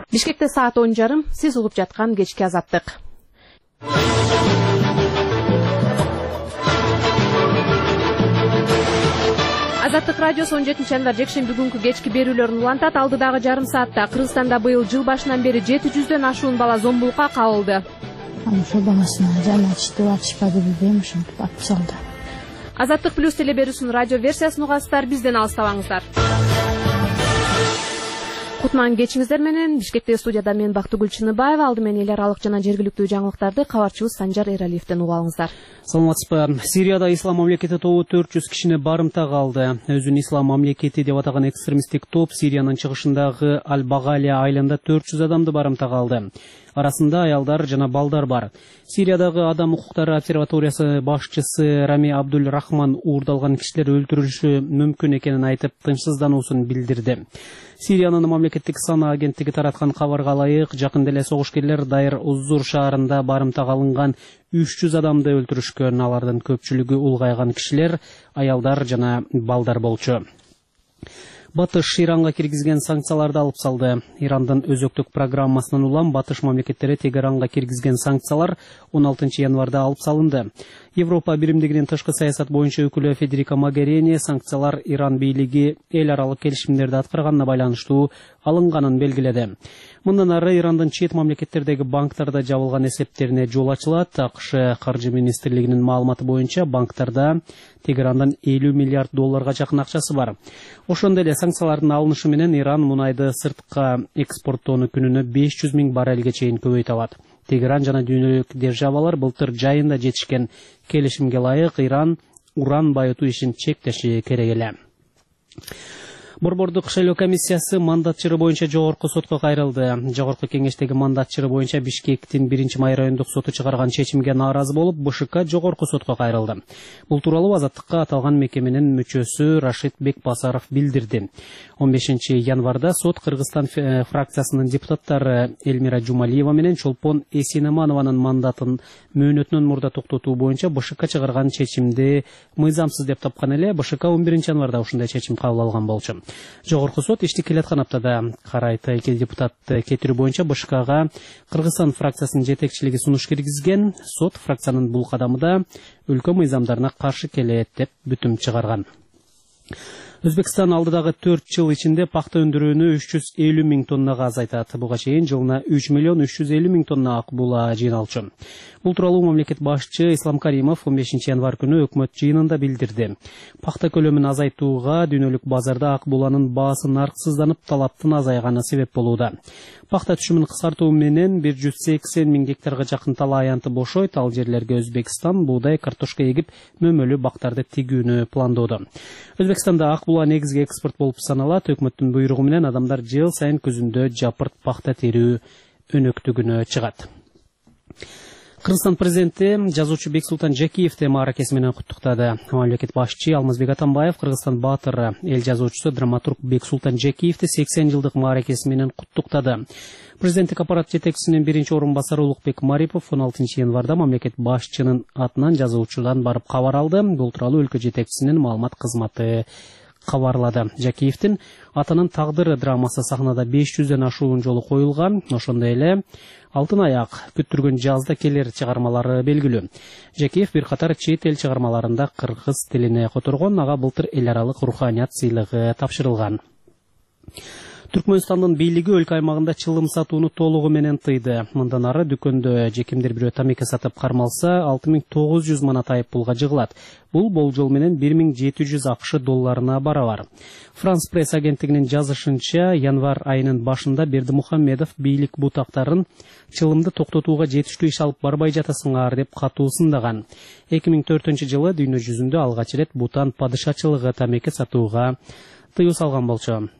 Бишкекте саат 10:30, сиз угуп жаткан кечки азаттык. Азаттык радиосу 17 январь жекшемби күнкү кечки берүүлөрүн улантат. Алдыдагы жарым саатта Кыргызстанда быйыл жыл башынан бери 700дөн ашуун бала зомбулукка кабылды. Ошо баласына жаначты атышпады билбейм, ошентип атып салды. Азаттык плюс телеберүүсүнүн радио версиясын угасыздар, бизден алыстабаңыздар. Кутман кечиңиздер менен Бишкектеги студияда мен Бактыгүл Чыныбаева, алды менен эл аралык жана жергиликтүү жаңылыктарды кабарчыбыз Санжар Эралиевден угуп алыңыздар. Саламатсызбы. Сирияда ислам мамлекети тобу 400 кишини барымтага алды. Өзүн ислам мамлекети деп атаган экстремисттик топ Сириянын чыгышындагы Аль-Багалия айылында 400 адамды барымтага алды. Арасында аялдар жана балдар бар. Сириядагы адам укуктары обсерваториясы башчысы Рами Абдул-Рахман уурдалган кишилер өлтүрүлүшү мүмкүн экенин айтып, тынчсыздануусун билдирди. Сириянын мамлекеттик сана агенттиги тараткан кабарга ылайык, жакында эле согушкерлер Дайр-Уззур шаарында барымтага алынган 300 адамды өлтүрүшкөн. Алардын көпчүлүгү улгайган кишилер, аялдар жана балдар болчу. Батыш Иранга киргизген санкцияларды алып салды. Ирандын өзөктүк программасынан улам Батыш мамлекеттери Тегеранга киргизген санкциялар 16 январда алып салынды. Европа биримдигинин тышкы саясат боюнча өкүлү Федерика Могерини санкциялар Иран бийлиги эл аралык келишимдерди аткарганына байланыштуу алынганын белгиледи. Мындан ары Ирандын чет мамлекеттердеги банктарда жабылган эсептерине жол ачылат. АКШ каржы министрлигинин маалыматы боюнча банктарда Тегерандан 50 миллиард долларга жакын акчасы бар. Ошондой эле санкциялардын алынышы менен Иран мунайды сыртка экспорттоону күнүнө 500 000 баррелге чейин көбөйтө алат. Тегеран жана дүйнөлүк державалар былтыр жайында жетишкен келишимге ылайык Иран уран байытуу ишин чектеши керек эле. Борбордук шайлоо комиссиясы мандат чыры боюнча жогорку сотко кайрылды. Жогорку кеңештеги мандат чыры боюнча Бишкектин 1-май райондук соту чыгарган чечимге нааразы болуп, БШК жогорку сотко кайрылды. Бул тууралуу Азаттыкка аталган мекеменин мүчөсү Рашид Бекбасаров билдирди. 15 январда сот Кыргызстан фракциясынын депутаттары Элмира Жумалиева менен Чолпон Эсенеманованын мандатын мөөнөтүнөн мурда токтотуу боюнча БШК чыгарган чечимди мыйзамсыз деп тапкан эле. БШК 11 январда ушундай чечим кабыл алган болчу. Жогорку сот ишти келаткан аптада карайт эки депутатты кетирүү боюнча БШКга Кыргызстан фракциясынын жетекчилиги сунуш киргизген. Сот фракциянын бул кадамы да өлкө мыйзамдарына каршы келет деп бүтүм чыгарган. Өзбекстан алдыдагы 4 жыл ичинде пахта өндүрүүнү 350 000 тоннага азайтат. Буга чейин жылына 3 350 000 тонна ак була жыйналчу. Бул тууралуу мамлекет башчы Ислам Каримов 15 январь күнү өкмөт жыйынында билдирди. Пахта көлөмүн азайтууга дүйнөлүк базарда ак буланын баасы нарксызданып, талаптын азайганы себеп болууда. Пахта түшүмүн кыскартуу менен 180 000 гектарга жакын талаа аянты бошойт. Ал жерлерге Өзбекстан буудай, картошка эгип, мөмөлүү бактарды тигүүнү пландоодо. Өзбекстанда ак була негизги экспорт болуп саналат. Өкмөттүн буйругу менен адамдар жыл сайын күзүндө жапырт пахта терүү өнөктүгүнө чыгат. Кыргызстан президенти жазуучу Бексултан Жакиевди мааракеси менен куттуктады. Мамлекет башчы Алмазбек Атамбаев Кыргызстан баатыры, эл жазуучусу драматург Бексултан Жакиевди 80 жылдык мааракеси менен куттуктады. Президенттик аппарат жетекчисинин биринчи орун басары Улукбек Марипов 16 январда мамлекет башчынын атынан жазуучудан барып кабар алды. Бул тууралуу өлкө жетекчисинин маалымат кызматы кабарлады. Жакиевдин атанын тагдыры драмасы сахнада 500дөн ашуун жолу коюлган. Ошондой эле Алтын аяк, күттүргөн жазда келер чыгармалары белгилүү. Жакиев бир катар чет эл чыгармаларында кыргыз тилине которгон. Ага былтыр эл аралык руханият сыйлыгы тапшырылган. Түркмөнстандын бийлиги өлкө аймагында чылым сатууну толугу менен тыйды. Мындан ары дүкөндө кимдир бирөө тамеке сатып кармалса 6900 манат айып пулга жыгылат. Бул болжол менен 1700 АКШ долларына барабар. Франс пресс агенттигинин жазышынча, январь айынын башында Бердимухамедов бийлик бутактарын чылымды токтотууга жетиштүү иш алып барбай жатасыңар деп катуу сындаган. 2004 жылы дүйнө жүзүндө алгач ирет Бутан падышачылыгы тамеке сатууга тыюу салган болчу.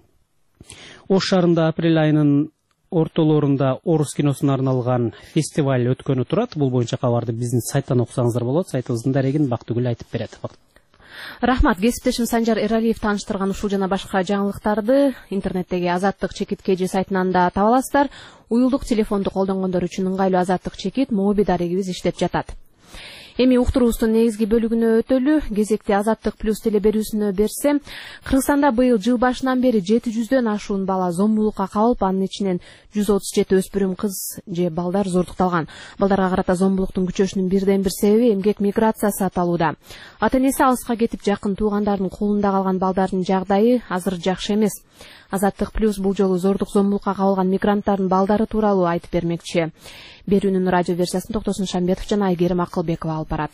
Ош шаарында апрель айынын ортолорунда орус киносуна арналган фестиваль өткөнү турат. Бул боюнча кабарды биздин сайттан окусаңыздар болот. Сайтыбыздын дарегин Бактыгүл айтып берет. Рахмат, кесиптешим Санжар Эралиев тааныштырган ушул жана башка жаңылыктарды интернеттеги Азаттык чекит KG сайтынан да таба аласыздар. Уюлдук телефонду колдонгондор үчүн ыңгайлуу Азаттык чекит моби дарегибиз иштеп жатат. Эми уктуруубуздун негизги бөлүгүнө өтөлү. Кезекти Азаттык плюс телеберүүсүнө берсем, Кыргызстанда быйыл жыл башынан бери 700дөн ашуун бала зомбулукка кабылып, анын ичинен 137 өспүрүм кыз же балдар зордукталган. Балдарга карата зомбулуктун күчөшүнүн бирден бир себеби эмгек миграциясы аталууда. Ата-энеси алыска кетип, жакын туугандардын колунда калган балдардын жагдайы азыр жакшы эмес. Азаттык плюс бул жолу зордук зомбулукка кабылган мигранттардын балдары тууралуу айтып бермекчи. Берүүнүн радио версиясын Токтосун Шамбетов жана Айгерим Акылбекова алып барат.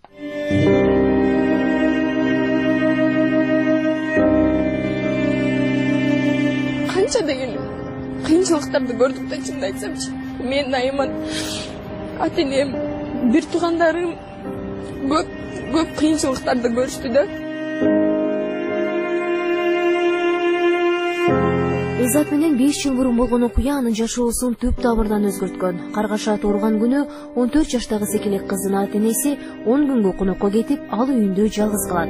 Канча деген кыйынчылыктарды көрдүк да, чынын айтсамчы. Мен айыман ата-энем, бир туугандарым көп кыйынчылыктарды көрүштү да. Элзат менен 5 жыл мурун болгон окуя анын жашоосун түп табырдан өзгөрткөн. Каргаша тууурган күнү 14 жаштагы секелек кыздын ата-энеси 10 күнгө конокко кетип, ал үйүндө жалгыз калат.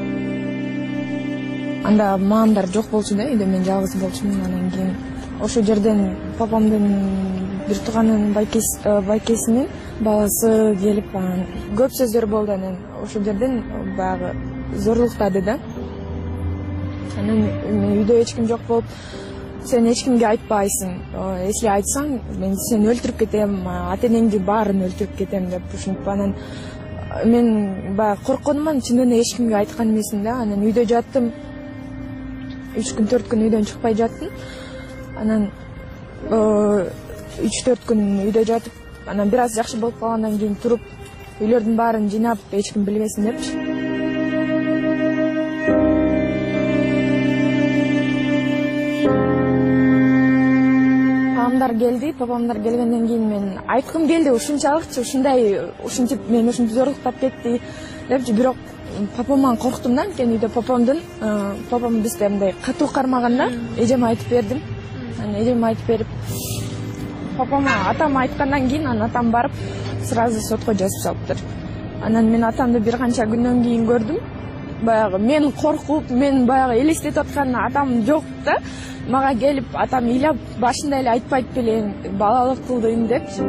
Анда маамдар жок болчу да, үйдө мен жалгыз болчумун. Анан кийин ошол жерден папамдын бир тууганынын байкесинин баласы келип, көп сөздөр болду. Анан ошол жерден баягы зорлуктады да. Анан үйдө эч ким жок болуп, сен эч кимге айтпайсың. Если айтсаң, мен сени өлтүрүп кетем, ата-энеңди баарын өлтүрүп кетем деп ушинтип. Анан мен баягы коркконуман чындыгында эч кимге айткан эмесмин да. Анан үйдө жаттым. 3 күн 4 күн үйдөн чыкпай жаттым. Анан 3-4 күн үйдө жатып, анан бир аз жакшы болуп калгандан кийин туруп, үйлөрдүн баарын жыйнап, эч ким билбесин депчи. Папамдар келгенден кийин мен айткым келди, ушунчалыкчы, ушинтип мен ушинтип зорлуктап кетти депчи. Бирок папамдан корктум да, анткени үйдө папам бизде мындай катуу кармаган да. Эжеме айтып бердим. Анан эжеме айтып берип, атам айткандан кийин, анан атам барып сразу сотко жазып салыптыр. Анан мен атамды бир канча күндөн кийин көрдүм. Баягы мен коркуп, мен баягы элестетип аткан атам жок да. Мага келип, атам ыйлап, башында эле айтпайт белең, балалык кылдым депчи.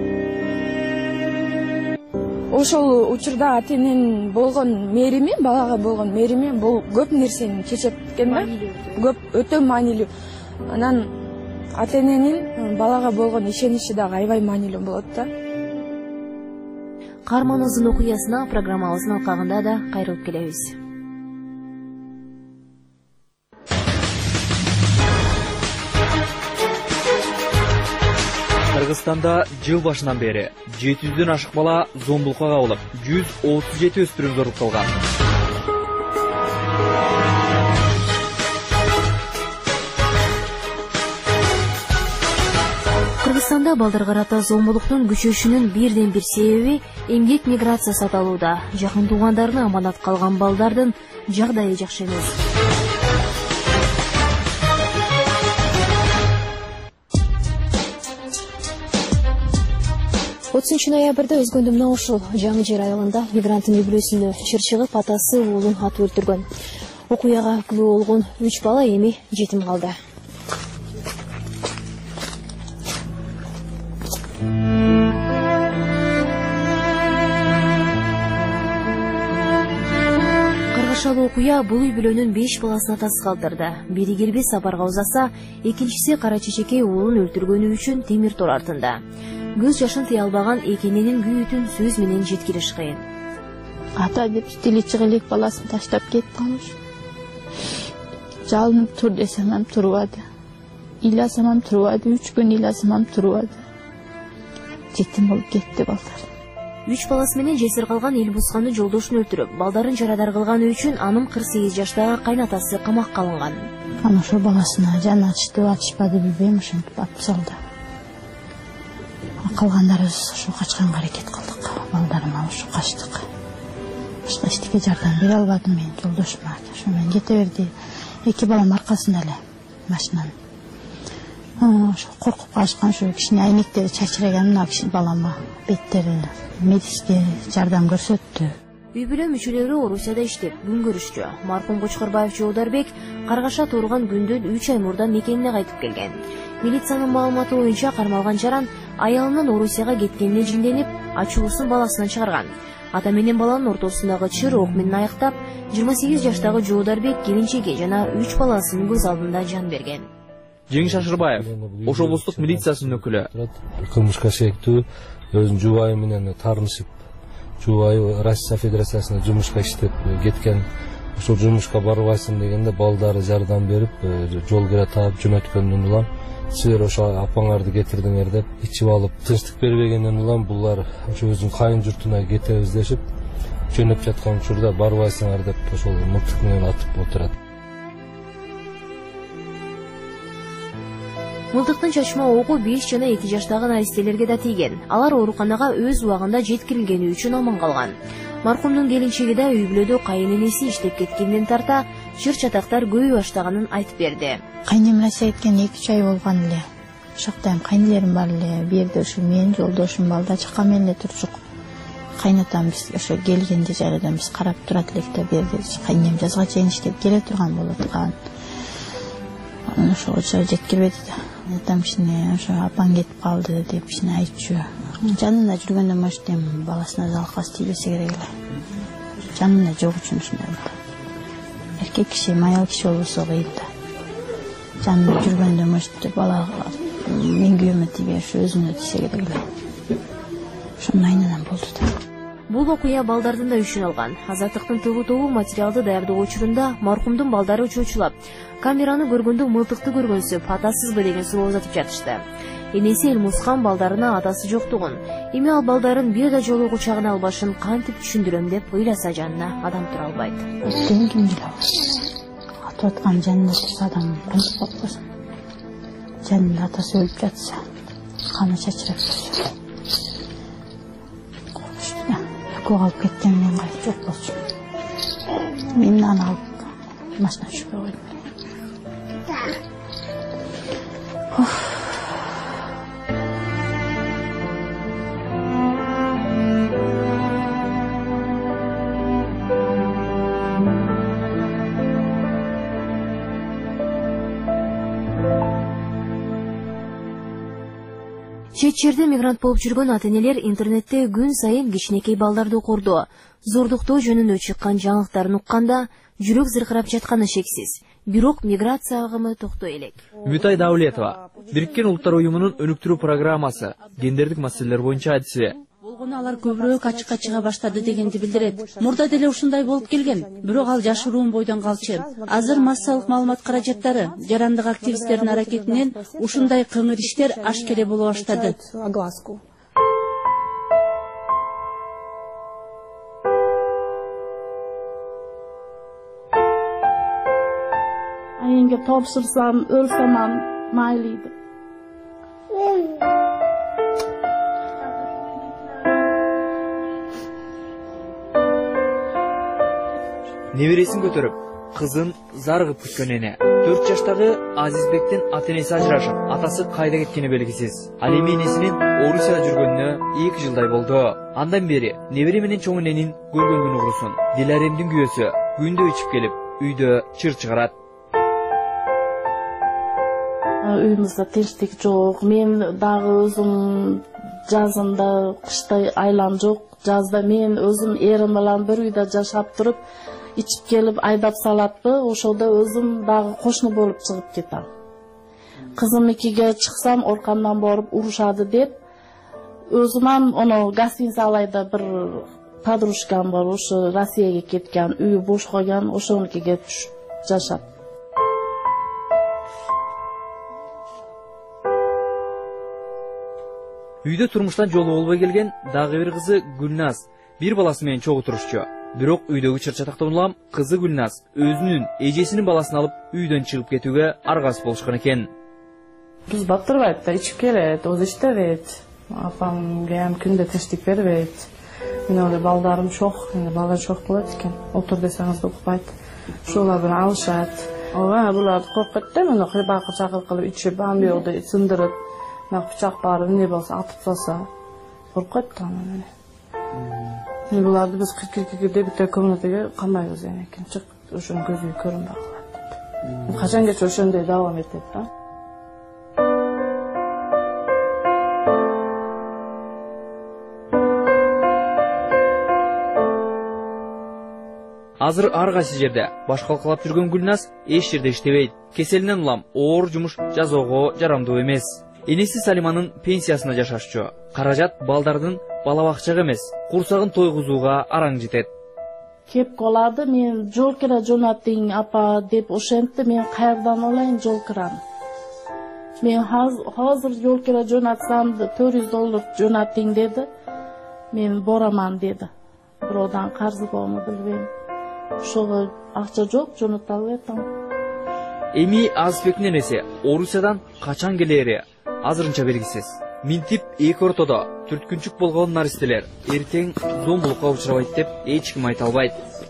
Ошол учурда ата-эненин болгон мээрими, балага болгон мээрими бул көп нерсени чечет экен да. Көп, өтө маанилүү. Анан ата-эненин балага болгон ишеничи дагы аябай маанилүү болот да. Каарманыбыздын окуясына программабыздын алкагында да кайрылып келебиз. Кыргызстанда жыл башынан бери 700дөн ашык бала зомбулукка кабылып, 137 өспүрүм зордукталган. Кыргызстанда балдарга карата зомбулуктун күчөшүнүн бирден бир себеби эмгек миграциясы аталууда. Жакын туугандарына аманат калган балдардын жагдайы жакшы эмес. 30 ноябрда Өзгөндүмүнө ушул жаңы жер айылында мигранттын үй бүлөсүнө чыр чыгып, атасы уулун атып өлтүргөн. Окуяга күбө болгон 3 бала эми жетим калды. Каргашалуу окуя бул үй бүлөнүн 5 баласын атасы калтырды. Бири кирби сапарга узаса, экинчиси кара чечекей уулун өлтүргөнү үчүн темир тор артында. Көз жашын тыя албаган экенинин күйүтүн сөз менен жеткириш кыйын. Ата деп тили чыгылык баласын таштап кетип калыш. Жалынып тур десем ham турбады. Ыйласам ham турбады, 3 күн ыйласам ham турбады. Жетим болуп кетти балдар. 3 баласы менен жесир калган Элбусханы жолдошун өлтүрүп, балдарын жарадар кылганы үчүн анын 48 жаштагы кайнатасы камакка алынган. Ана ошол баласына жан ачты, ачышпады билбейм, ошентип атып салды. Калгандарыбыз ошо качканга аракет кылдык. Балдарыма ошо качтык. Башка эчтеке жардам бере албадым мен, жолдошум ошо менен кете берди. 2 балам аркасында эле машинанын. Ошо коркуп калышкан, ошо кичине айнектери чачыраган мына кичине балама беттери медиске жардам көрсөттү. Үй бүлө мүчөлөрү Орусияда иштеп, күн көрүшчү. Маркум Кочкорбаев Жолдорбек Каргаша тууурган күндөн 3 ай мурда мекенине кайтып келген. Милициянын маалыматы боюнча кармалган жаран аялынын Орусияга кеткенине жинденип, ачуусун баласынан чыгарган. Ата менен баланын ортосундагы чыр ок менен аяктап, 28 жаштагы Жоодарбек келинчеги жана 3 баласынын көз алдында жан берген. Жеңиш Ашырбаев, Ош облустук милициясынын өкүлү. Кылмышка шектүү өзүнүн жубайы менен таарынышып, жубайы Россия Федерациясына жумушка иштеп кеткен. Ошол жумушка барбайсың дегенде балдары жардам берип, жол кире таап жөнөткөндөн улам силер ошо апаңарды кетирдиңер деп ичип алып, тынчтык бербегенден улам булар ошо өзүнүн кайын журтуна кетебиз дешип, жөнөп жаткан учурда барбайсыңар деп ошол мылтык менен атып отурат. Мылтыктын чачма огу 5 жана 2 жаштагы наристелерге да тийген. Алар ооруканага өз убагында жеткирилгени үчүн аман калган. Маркумдун келинчеги да үй бүлөдө кайын энеси иштеп кеткенден тарта чыр чатактар көбөй баштаганын айтып берди. Кайнем Россия кеткен 2-3 ай болгон эле. Ошоктойм кайнелерим бар эле. Бу жерде ушу мен, жолдошум, балда чакка менен эле турчук. Кайнатам биз ошо келгенде жайрадан биз карап турат элек да бу жерде кайнем жазга чейин иштеп келе турган болот экен. Ошого жеткирбеди да. Айтам кичине ошо апаң кетип калды деп кичине айтчу. Жанында жүргөндө может эми баласына залкас тийбесе керек эле. Жанында жок үчүн ушундай болду. Эркек киши, аял киши болбосо кыйын да. Жанында жүргөндө может бала мен күйөөмө тийбеш, өзүнө тийсе керек эле. Ошондой айынан болду да. Бул окуя балдардын да үчүн алган. Азаттыктын тобу материалды даярдоо учурунда маркумдун балдары чочулап, камераны көргөндө мылтыкты көргөнсүп, атасызбы деген суроо узатып жатышты. Энеси Элмусхан балдарына атасы жоктугун, эми ал балдарын бир да жолу кучагына албашын кантип түшүндүрөм деп ыйласа жанына адам тура албайт. Ким билет? Атып аткан жанында турса адам кантип болбосун? Жанында атасы өлүп жатса, каны чачырап турса. Uyku alıp kettiğimden gayrı çok olsun. Memnun alıp başına şüphe koydum. Чет жерде мигрант болуп жүргөн ата-энелер интернетте күн сайын кичинекей балдарды кордоо, зордуктоо жөнүндө чыккан жаңылыктарын укканда жүрөк зыркырап жатканы шексиз. Бирок миграция агымы токтой элек. Үмүтай Даулетова, Бириккен Улуттар уюмунун өнүктүрүү программасы, гендердик маселелер боюнча адиси. Алар көбүрөөк ачыкка чыга баштады дегенди билдирет. Мурда деле ушундай болуп келген, бирок ал жашыруун бойдон калчу. Азыр массалык маалымат каражаттары, жарандык активисттердин аракетинен ушундай кыңыр иштер ашкере боло баштады. Айынга топшырсам, өлсөм майлийди. Небересин көтөрүп, кызын заргып күткөн эне. 4 жаштагы Азизбектин ата-энеси ажырашып, атасы кайда кеткени белгисиз. Ал эми энесинин Орусияда жүргөнүнө 2 жылдай болду. Андан бери небере менен чоң эненин көргөн күнү курусун. Диларемдин күйөөсү күндө ичип келип, үйдө чыр чыгарат. Үйүмүздө тынчтык жок. Мен дагы өзүм жазында кыштай айлам жок. Жазда мен өзүм эрим менен бир үйдө жашап туруп, ичип келип айдап салатпы, ошодо өзүм дагы кошуна болуп чыгып кетем. Кызымыкиге чыксам оркамдан барып урушады деп, өзүм ону гостиница алайда бир подружкам бар, ошо Россияга кеткен, үйү бош койгон, ошонукиге түшүп жашап. Үйдө турмуштан жолу болбой келген дагы бир кызы Гүлназ бир баласы менен чогуу турушчу. Бирок үйдөгү чыр-чатактан улам кызы Гүлназ өзүнүн эжесинин баласын алып үйдөн чыгып кетүүгө аргасыз болушкан экен. Биз батырбайт да, ичип келет, өзү иштебейт. Апамга күндө тынчтык бербейт. Мен эле балдарым чок, балдар чок болот экен. Отур десеңиз да укпайт. Ошолар менен алышат. Ооба, булар коркот да, мени кырбакыр кылып ичип, амбиоду сындырып, пычак бар, эмне болсо атып салса, коркот да мени. Буларды биз кыркыркырде бите комнатага камайбыз экен. Чык, ошонун көзү көрүнбөй калат. Качангаcha ошондой давам этет да. Азыр ар кайсы жерде баш калкалап жүргөн Гүлназ эч жерде иштебейт. Кеселинен улам оор жумуш жасоого жарамдуу эмес. Энеси Салиманын пенсиясына жашашчу. Каражат балдардын бала бакчага эмес, курсагын тойгузууга араң жетет. Кеп калады, мен жол кира жонатың апа деп ошентти, мен каердан алайын жол кираны. Мен hazır жол кира жонатсам $400 жонатың деди. Мен бораман деди. Биродон карзы болму билбейм. Ошого акча жок, жонато албайтам. Эми Азизбектин энеси Орусиядан качан келери азырынча белгисиз. Минтип эки ортодо түрткүнчүк болгон наристелер эртең зомбулукка учурабайт деп эч ким айта албайт.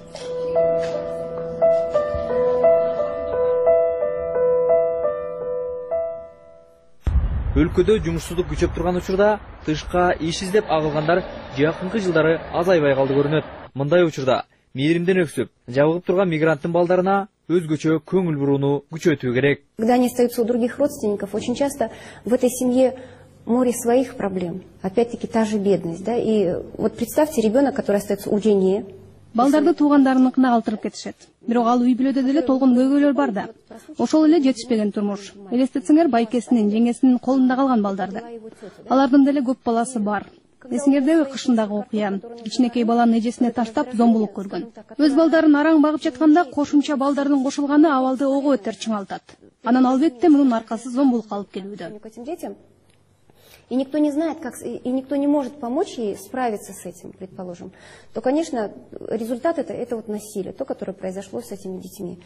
Өлкөдө жумушсуздук күчөп турган учурда тышка иш издеп агылгандар жакынкы жылдары азайбай калды көрүнөт. Мындай учурда мээримден өксүп, жабыгып турган мигранттын балдарына өзгөчө көңүл бурууну күчөтүү керек. Когда они остаются у других родственников, очень часто в этой семье море своих проблем. Опять-таки та же бедность, да? И вот представьте ребенок, который остается у жены. Балдарды туугандарыныкына калтырып кетишет. Бирок ал үй бүлөдө деле толгон көйгөйлөр бар да. Ошол эле жетишпеген турмуш. Элестетсеңер, байкесинин, жеңесинин колунда калган балдарды. Алардын деле көп баласы бар. Эсиңердеби кышындагы окуя? Кичинекей баланын эжесине таштап зомбулук көргөн. Өз балдарын араң багып жатканда кошумча балдардын кошулганы абалды ого өтөр чыңалтат. Анан албетте мунун аркасы зомбулукка алып келүүдө. И никто не знает, как, и никто не может помочь ей справиться с этим, предположим, то, конечно, результат это вот насилие, то, которое произошло с этими детьми.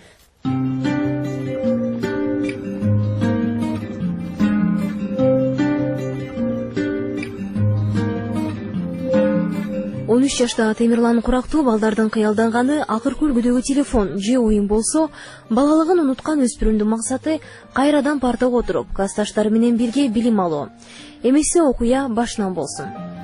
13 жашта Темирлан Курактуу балдардын кыялданганы акыркы үлгүдөгү телефон же оюн болсо, балалыгын унуткан өспүрүмдүн максаты кайрадан партага отуруп, классташтары менен бирге билим алуу. Эмесе окуя башынан болсун.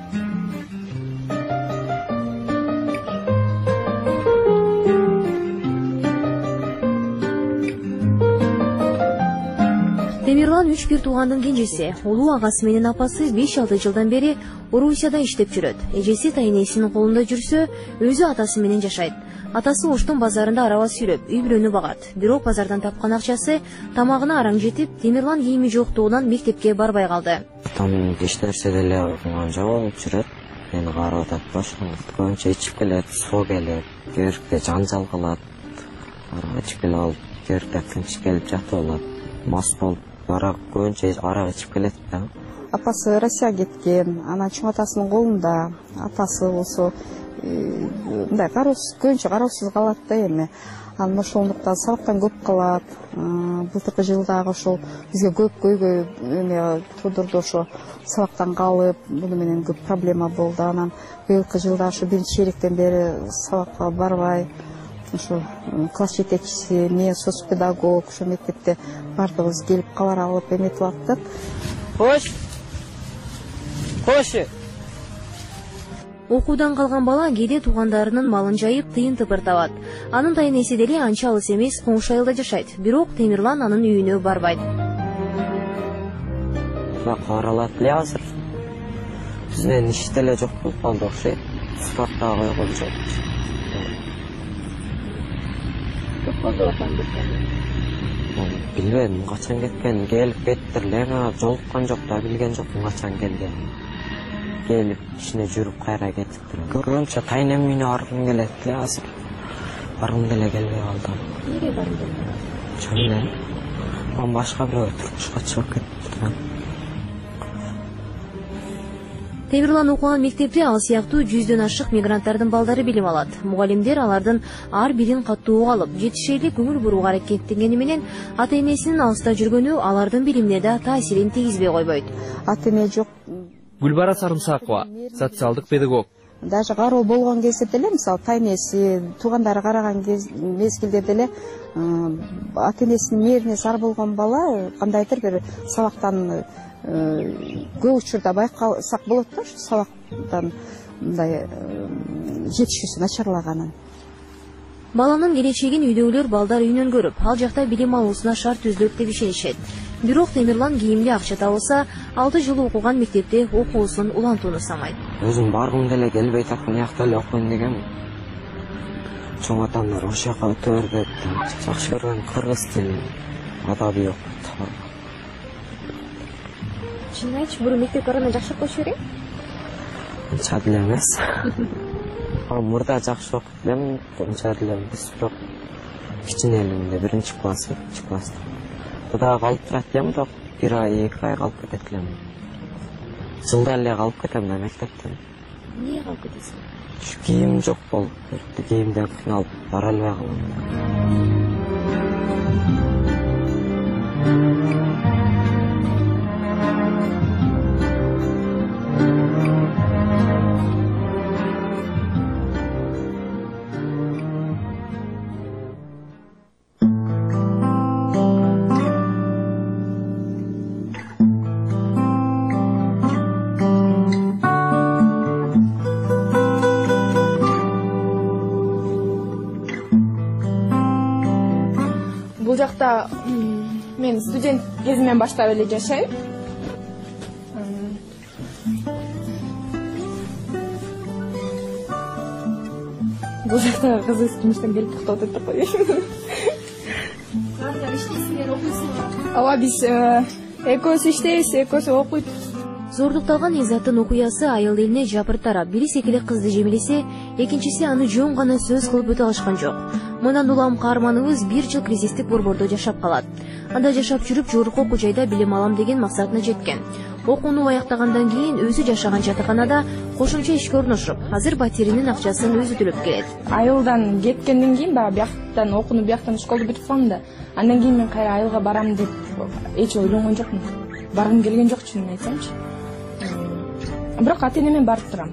Темирлан 3 туугандын кенжеси. Улуу агасы менен апасы 5-6 жылдан бери Орусияда иштеп жүрөт. Эжеси тайнесинин колунда жүрсө, өзү атасы менен жашайт. Атасы Оштун базарында араба сүйрөп, үй бүлөнү багат. Бирок базардан тапкан акчасы тамагына араң жетип, Темирлан кийими жоктугунан мектепке барбай калды. Там эч нерсе деле окуган жок болуп жүрөт. Мени карап атат, башка көбүнчө ичип келет, суу келет, көрүккө жанжал кылат. Ичип келип алып, көрүккө тынч келип жатып алат. Мас болуп, көбүнчө арак ичип келет да. Апасы Россияга кеткен, анан чоң атасынын колунда, атасы болсо мындай көбүнчө кароосуз калат да эми. Анан ошондуктан сабактан көп калат. Былтыркы жылдагы ошол бизге көп көйгөй туудурду, ошо сабактан калып, буну менен көп проблема болду. Анан быйылкы жылда ошо биринчи чейректен бери сабакка барбай, ошо класс жетекчиси, мен соцпедагог, ошо мектепте бардыгыбыз келип кабар алып эметип аттык. Кош. Окуудан калган бала кээде туугандарынын малын жайып, тыйын тыпыр табат. Анын тайнеси деле анча алыс эмес, коңшу айылда жашайт. Бирок Темирлан анын үйүнө барбайт. Каралат эле азыр. Бизден иш деле жок болуп калды окшойт. Спортко койгон жок. Билбейм, качан кеткен, келип кеттирлер, жолуккан жок да, билген жокмун качан келген. Келип, ишине жүрүп кайра кетиптир. Көбүнчө тайнем үйүнө баргым келет эле азыр. Баргым деле келбей калдым. Эмнеге баргым келбей? Чоң эле. Мен башка бирөө турмушка чыгып кеттим. Темирлан окуган мектепте ал сыяктуу 100дөн ашык мигранттардын балдары билим алат. Мугалимдер алардын ар бирин каттуу алып, жетишели көңүл бурууга аракеттенгени менен ата-энесинин алыста жүргөнү алардын билимине да таасирин тийгизбей койбойт. Ата-эне жок. Гүлбара Сарымсакова, социалдык педагог. Даже кароо болгон кезде деле, мисалы, тайнеси, туугандары караган мезгилде деле ата-энесинин мээрине зар болгон бала кандайдыр бир сабактан көп учурда байкалсак болот да, ушу сабактан мындай жетишүүсү начарлаганын. Баланын келечегин үйдөгүлөр балдар үйүнөн көрүп, ал жакта билим алуусуна шарт түзүлөт деп ишенишет. Бирок Темирлан кийимди акча табылса, 6 жыл окуган мектепте окуусун улантууну самайт. Өзүм баргым деле келбей атат, мынакта эле окуйм деген. чоң атамдар ошол жака өтө бер деп жакшы көргөн кыргыз тилин адабий окуп. Чынын айтчы, бұрын мектеп барганда жакшы окуш элең? Унча деле эмес. Мурда жакшы окуп элем, унча деле эмес, бирок кичине элемде 1-класс, 2-класста. Туда калып турат элем, бирок 1 ай, 2 ай калып кетет элем. Жылда эле калып кетем да мектептен. Эмне калып кетесиң? Кийим жок болуп кетти, кийимден кыйналып бара албай калам. Бул жакта мен студент кезимден баштап эле жашайм. Бул жакта кызы кимиштен келип токтоп атат деп коеюн. Кандай иштейсиңер, окуйсуңар? Ооба, биз экөөсү иштейбиз, экөөсү окуйт. Зордукталган Изаттын окуясы айыл элине жапыртарап, бири секиле кызды жемелесе, экинчиси аны жөн гана сөз кылып өтө алышкан жок. Мындан улам каарманыбыз 1 жыл кризистик борбордо жашап калат. Анда жашап жүрүп жогорку окуу жайда билим алам деген максатына жеткен. Окууну аяктагандан кийин өзү жашаган жатаканада кошумча ишке орношуп, азыр батиринин акчасын өзү төлөп келет. Айылдан кеткенден кийин баягы бияктан окууну бияктан школду бүтүп калдым да. Андан кийин мен кайра айылга барам деп эч ойлонгон жокмун. Баргым келген жок, чынын айтсамчы. Бирок ата-энеме барып турам.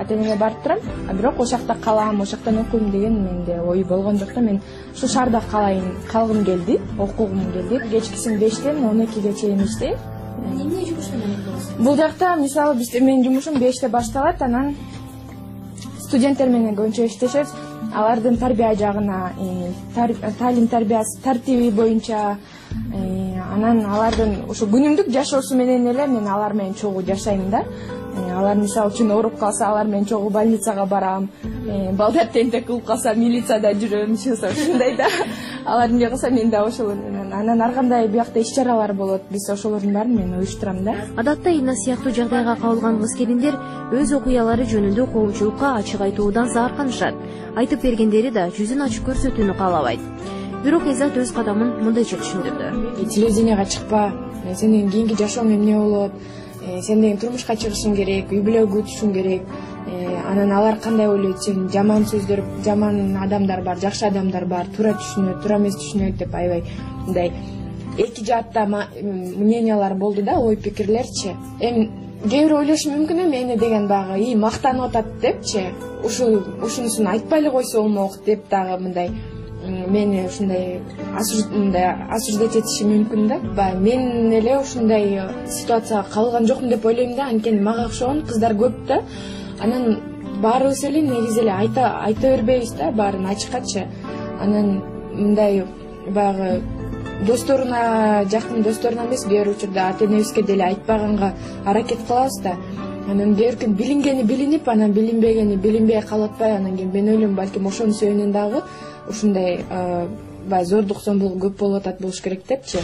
Бирок ошол жакта калам, ошол жактан окуйм деген менде ой болгон жок да. Мен ушу шаарда калгым келди, окугум келди. Кечкисин 5тен 12ге чейин иштейм. Эмне жумуш менен окуйсуз? Бул жакта мисалы менин жумушум 5те башталат, анан студенттер менен көбүнчө иштешебиз. Алардын тарбия жагына, талим тарбиясы тартиби боюнча, анан алардын ушу күнүмдүк жашоосу менен эле мен алар менен чогуу жашайм да. Алар мисалы үчүн ооруп калса, алар менен чогуу больницага барам. Балдар тентек кылып калса, милицияда жүрөм, ушундай да. Алар эмне кылса, мен да ошол. Анан ар кандай биякта иш-чаралар болот. Биз ошолордун баарын мен уюштурам да. Адатта Инна сыяктуу жагдайга кабылган кыз келиндер өз окуялары жөнүндө коомчулукка ачык айтуудан заарканышат. Айтып бергендери да жүзүн ачып көрсөтүүнү каалабайт. Бирок Изат өз кадамын мындайча түшүндүрдү. Телевиденияга чыкпа, сенин кийинки жашооң эмне болот? Сен деген турмушка чыгышың керек, үй бүлө күтүшүң керек. Анан алар кандай ойлойт, сен жаман сөздөр, жаман адамдар бар, жакшы адамдар бар, туура түшүнөт, туура эмес түшүнөт деп аябай мындай эки жаатта мнениялар болду да, ой пикирлерчи. Эми кээ бирөө ойлошу мүмкүн мени деген баягы мактанып атат депчи, ушунусун айтпай эле койсо болмок деп дагы мындай мени ушундай осуждать этиши мүмкүн да. Мен эле ушундай ситуацияга кабылган жокмун деп ойлойм да. Анткени мага окшогон кыздар көп да. Анан баарыбыз эле негизи эле айта бербейбиз да, баарын ачыккачы. Анан мындай баягы досторуна, жакын досторуна эмес, кээ бир учурда ата-энебизге деле айтпаганга аракет кылабыз да. Анан кээ билингени билинип, анан билинбегени билинбей калып атпайбы. Анан кийин мен ойлойм, балким ошонун себебинен дагы ушундай зордук зомбулук көп болуп атат болуш керек депчи.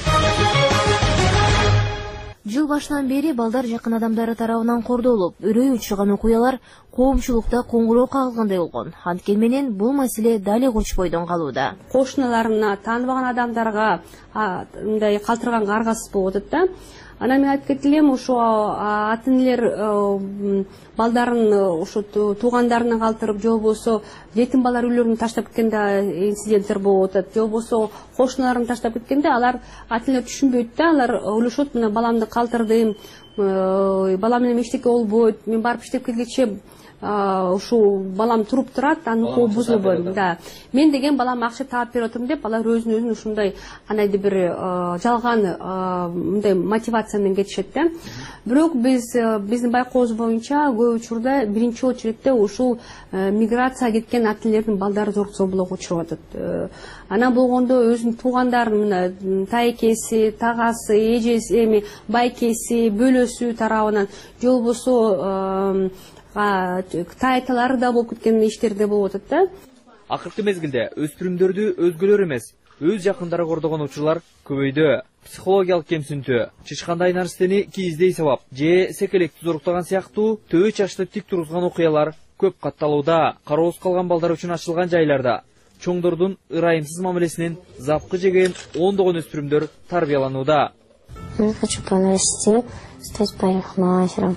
Жыл башынан бери балдар жакын адамдары тарабынан кордолуп, үрөй учурган окуялар коомчулукта коңгуроо кагылгандай болгон. Анткени менен бул маселе дали кочпойдон калууда. Кошуналарына, тааныбаган адамдарга мындай калтырганга аргасыз болуп атат да. Анан мен айтып кетилем, ошо ата-энелер балдарын ошо туугандарына калтырып, же болбосо жетим балдар үйлөрүн таштап кеткенде инциденттер болуп атат, же болбосо кошуналарын таштап кеткенде алар ата-энелер түшүнбөйт да, алар ойлошот, мына баламды калтырдым, балам менен эчтеке болбойт, мен барып иштеп келгече ушул балам туруп турат, анын укугу бузулбойт да. Мен деген балам акча таап берип атам деп, алар өзүн ушундай анайда бир жалган мындай мотивация менен кетишет да. Бирок биздин байкообуз боюнча көп учурда биринчи очередте ушул миграция кеткен ата-энелердин балдары зордук зомбулукка учуруп атат. Анан болгондо өзүнүн туугандарын, мына тайкеси, тагасы, эжеси, эми байкеси, бөлөсү тарабынан, же болбосо тайталары да болуп кеткен иштерде болуп атат да. Акыркы мезгилде өспүрүмдөрдү өзгөлөр эмес, өз жакындары кордогон учурлар көбөйдү. Психологиялык кемсинтүү, чычкандай нарстени кийиздей сабап же секелекти зоруктаган сыяктуу төбө чачты тик тургузган окуялар көп катталууда. Кароосуз калган балдар үчүн ачылган жайларда чоңдордун ырайымсыз мамилесинен запкы жеген ондогон өспүрүмдөр тарбияланууда. Я хочу понести, стать парикмахером,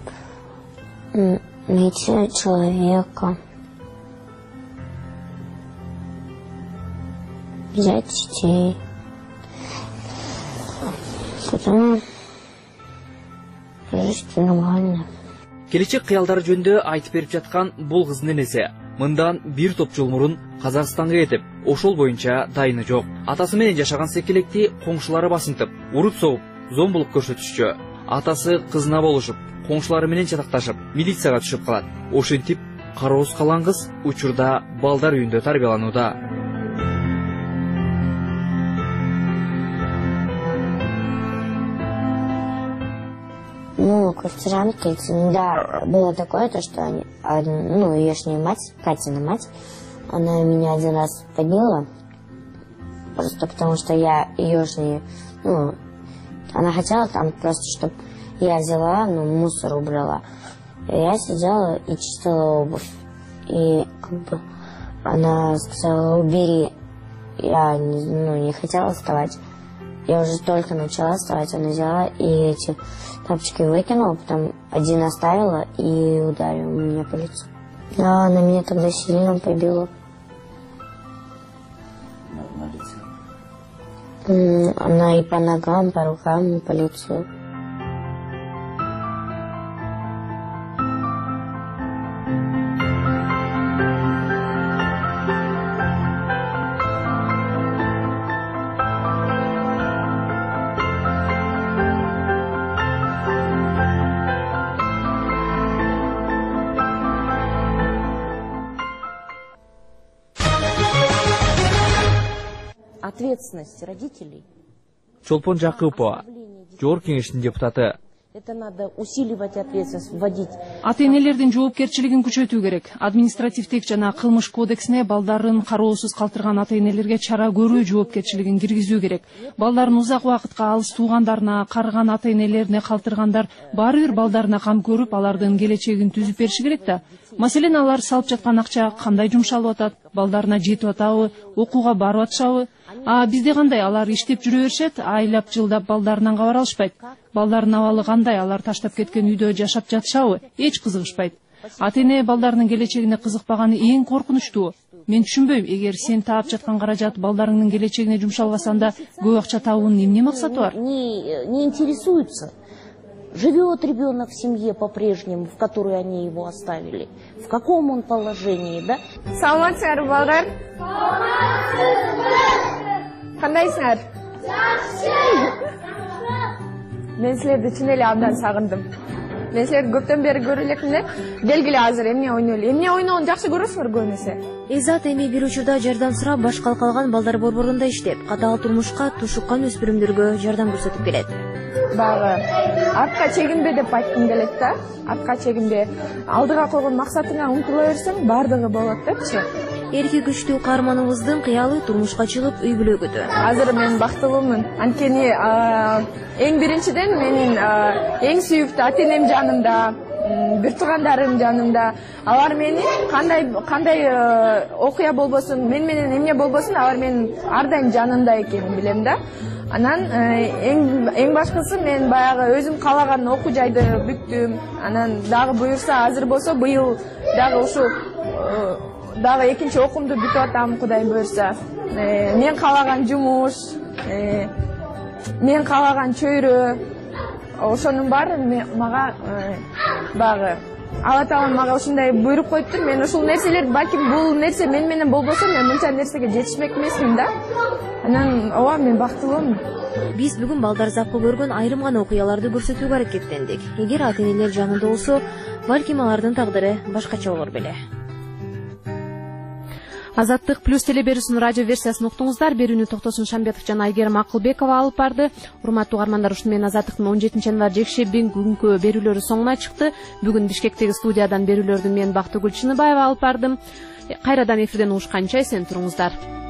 найти человека, взять детей, потом жить нормально. Келечек кыялдары жөнүндө айтып берип жаткан бул кыздын энеси мындан бир топ жыл мурун Казакстанга кетип, ошол боюнча дайыны жок. Атасы менен жашаган секелекти коңшулары басынтып, урут согуп, зомбулук көрсөтүшчү. Атасы кызына болушуп, коңшулары менен чатакташып, милицияга түшүп калат. Ошентип, кароосуз калган кыз учурда балдар үйүндө тарбияланууда. Ну, квартирантки, да, было такое, то, что они, ну, еешняя мать, Катина мать, она меня один раз побила, просто потому что я еешний, ну, она хотела там просто, чтобы я взяла, ну, мусор убрала. И я сидела и чистила обувь. И как бы она сказала, убери. Я не хотела вставать. Я уже только начала вставать, она взяла и эти тапочки выкинула, потом один оставила и ударила меня по лицу. Да, она меня тогда сильно побила. На лице? Она и по ногам, по рукам, и по лицу. Ответственность родителей. Чолпон Жакыпова, Жогорку кеңештин депутаты. Это надо усиливать ответственность, вводить. Ата-энелердин жоопкерчилигин күчөтүү керек. Административдик жана кылмыш кодексине балдарын кароосуз калтырган ата-энелерге чара көрүү жоопкерчилигин киргизүү керек. Балдарын узак убакытка алыс туугандарына, карыган ата-энелерине калтыргандар баары бир балдарына кам көрүп, алардын келечегин түзүп бериши керек да. Маселен, алар салып жаткан акча кандай жумшалып атат, балдарына жетип атабы, окууга барып атышабы? Бизде кандай, алар иштеп жүрө беришет, айлап жылдап балдарынан кабар алышпайт. Балдардын абалы кандай, алар таштап кеткен үйдө жашап жатышабы? Эч кызыгышпайт. Ата-эне балдарынын келечегине кызыкпаганы эң коркунучтуу. Мен түшүнбөйм, эгер сен таап жаткан каражат балдарыңдын келечегине жумшалбасанда, көп акча табуунун эмне максаты бар? Не интересуются. Живет ребенок в семье по-прежнему, в которой они его оставили. В каком он положении, да? Саламатсыздар, балдар. Кандайсыңар? Мен силерди чын эле абдан сагындым. Мен силерди көптөн бери көрө элекмин да. Келгиле азыр эмне ойнойлу. Эмне ойноону жакшы көрөсүңөр көбүнесе. Изат эми бир учурда жардам сурап баш калкалган балдар борборунда иштеп, катаал турмушка тушуккан өспүрүмдөргө жардам көрсөтүп келет. Багы артка чегинбе деп айткым келет да. Артка чегинбе. Алдыга койгон максатыңа умтула берсең, бардыгы болот депчи. Эрки күчтүү каарманыбыздын кыялы турмушка чыгып үй бүлөгөдө. Азыр мен бактылуумун. Анткени эң биринчиден менин эң сүйүктүү ата-энем жанымда, бир туугандарым жанымда. Алар мени кандай окуя болбосун, мен менен эмне болбосун, алар менин ар дайым жанымда экенин билем да. Анан эң башкысы мен баягы өзүм каалаган окуу жайды бүттүм. Анан дагы буюрса азыр болсо быйыл дагы ушу дагы экинчи окуумду бүтүп атам, Кудай буюрса. Мен каалаган жумуш, мен каалаган чөйрө, ошонун баары мага багы Алла Таалам мага ушундай буйрук коюптур. Мен ушул нерселер, балким бул нерсе мен менен болбосо, мен мынча нерсеге жетишмек эмесмин да. Анан ооба мен бактылуумун. Биз бүгүн балдар запкы көргөн айрым гана окуяларды көрсөтүүгө аракеттендик. Эгер ата-энелер жанында болсо, балким алардын тагдыры башкача болор беле. Азаттык плюс телеберүүсүнүн радио версиясын уктуңуздар. Берүүнү Токтосун Шамбетов жана Айгерим Акылбекова алып барды. Урматтуу угармандар, ушуну менен Азаттыктын 17 январь жекшембинин бүгүнкү берүүлөрү соңуна чыкты. Бүгүн Бишкектеги студиядан берүүлөрдү мен Бактыгүл Чыныбаева алып бардым. Кайрадан эфирден угушканча эсен туруңуздар.